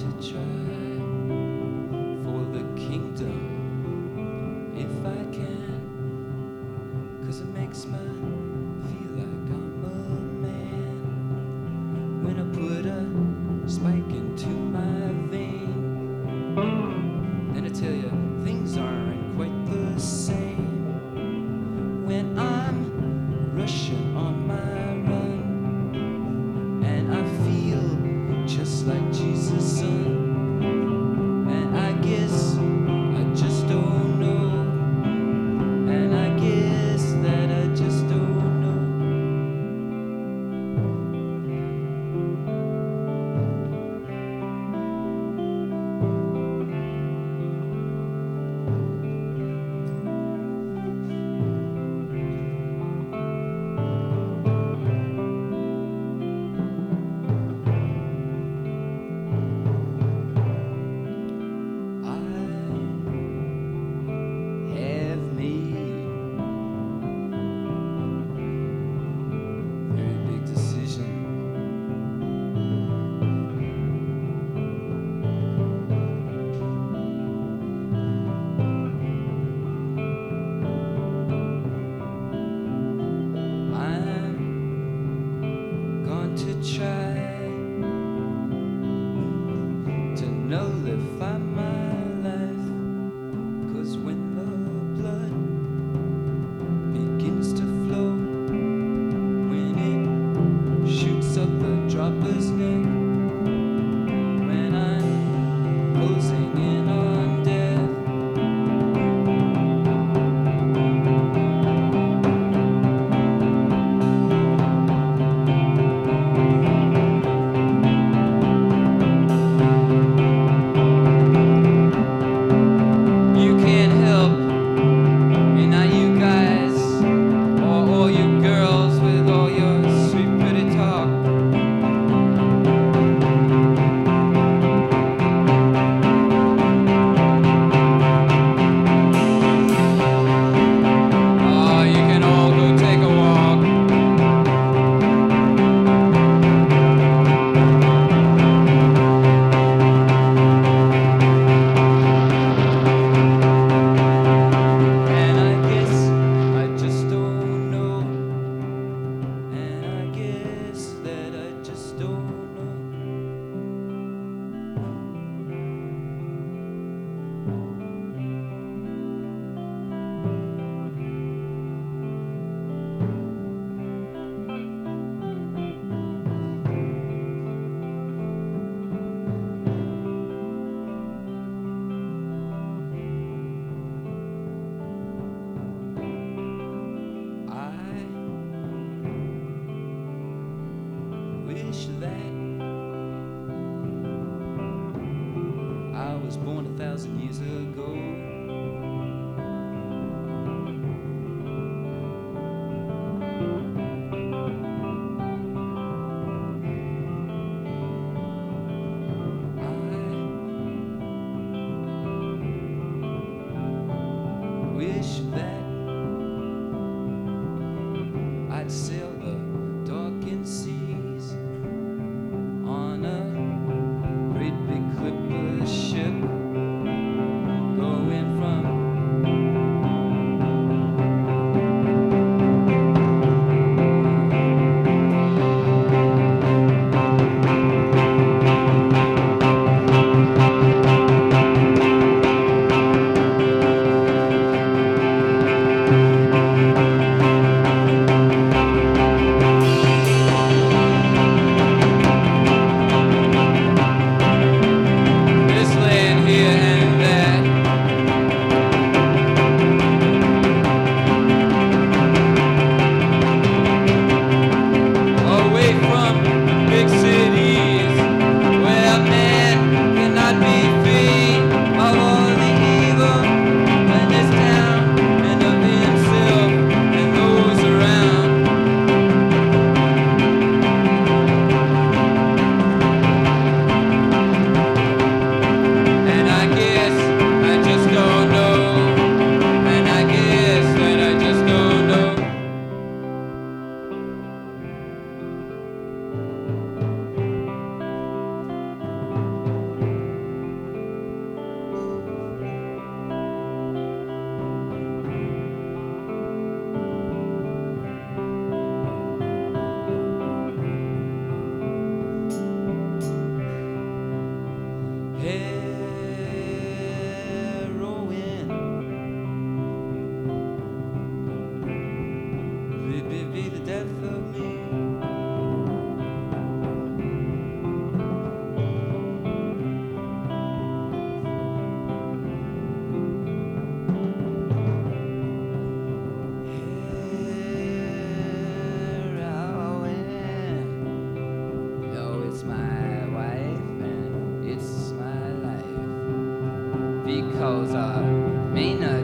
to try for the kingdom if I can, 'cause it makes me feel like I'm a man when I put a spike into my vein. Then I tell you, things aren't quite the same when I'm rushing on my run, and I feel just like Jesus' son. And I guess I just don't know, and I guess that I just don't know. To try to nullify my life, 'cause when the blood begins to flow, when it shoots up the dropper's neck, when I'm closing in on death, wish that I was born 1,000 years ago. I wish that I'd sail the darkened seas on a great big clipper ship, going because main